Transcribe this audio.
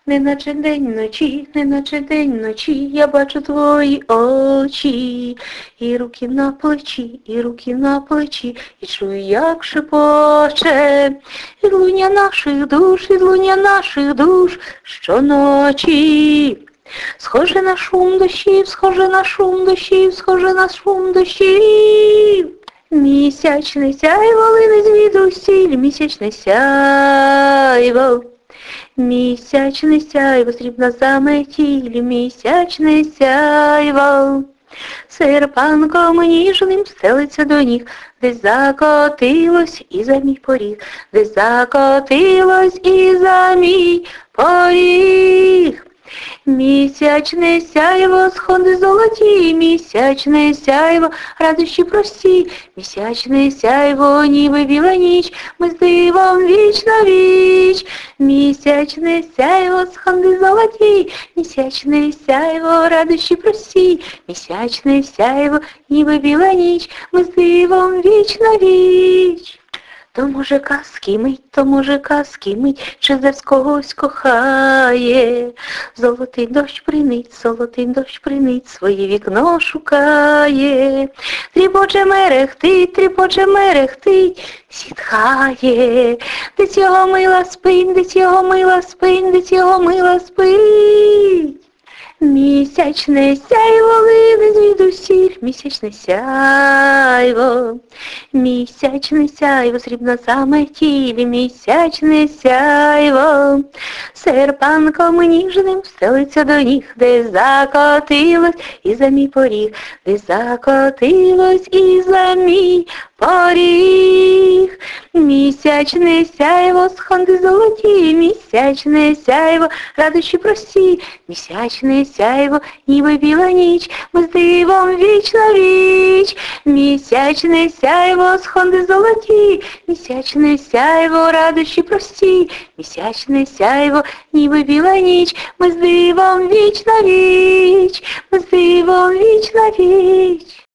неначе день вночі, неначе день вночі, я бачу твої очі, і руки на плечі, і руки на плечі, і чую, як шепоче, відлуння наших душ, відлуння наших душ щоночі. Схоже на шум дощів, схоже на шум дощів, схоже на шум дощів. Місячне сяйво лине звідусіль, місячне сяйво. Місячне сяйво, срібна заметіль, місячне сяйво. Серпанком ніжним стелиться до ніг, десь закотилось і за мій поріг, десь закотилось і за мій поріг. Місячне сяйво, сходи золоті, місячне сяйво, радощі прості, місячне сяйво, ніби біла ніч, ми з дивом віч на віч. Місячне сяйво, сходи золоті, місячне сяйво, радощі прості, місячне сяйво, ніби біла ніч, ми з дивом віч на віч. То мужика скимить, то мужика скимить, чи десь когось кохає. Золотий дощ принить, своє вікно шукає. Тріпоче мерехтить, зітхає. Десь його мила спить, десь його мила спить, десь його мила спить. Місячне сяйво лине звідусіль, місячне сяйво. Місячне сяйво, срібна заметіль, місячне сяйво. Серпанком ніжним стелиться до ніг, де закотилось і за мій поріг, де закотилось і за мій поріг. Місячне сяйво, сходи золоті, місячне сяйво, радощі прості, місячне сяйво, ніби біла ніч, ми з дивом віч на віч. Місячне сяйво, сходи золоті, місячне сяйво, радощі прості, місячне сяйво, ніби біла ніч, ми з дивом віч на віч, ми з дивом віч на віч.